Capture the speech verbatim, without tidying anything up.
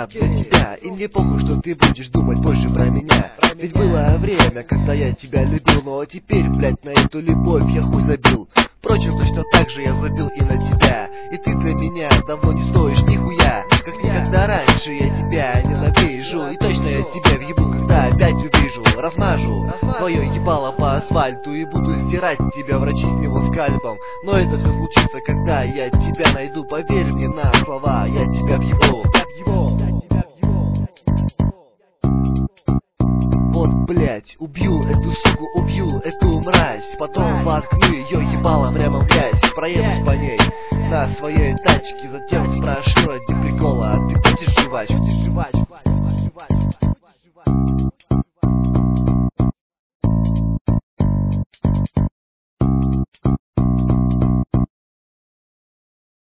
рад за тебя. И мне похуй, что ты будешь думать больше про меня. Ведь было время, когда я тебя любил, но теперь, блять, на эту любовь я хуй забил. Впрочем, точно так же я забил и на тебя. И ты для меня давно не стоишь нихуя. Как никогда раньше я тебя ненавижу. И точно я тебя въебу, когда опять увижу. Размажу твое ебало по асфальту и буду стирать тебя, врачи, с него скальпом. Но это все случится, когда я тебя найду. Поверь мне на слова, я тебя въебу. Вот, блять, убью эту суку, убью эту мразь. Потом воткну ее ебалом прямо в грязь. Проедусь по ней на своей тачке, затем спрошу ради прикола: а ты будешь жевать?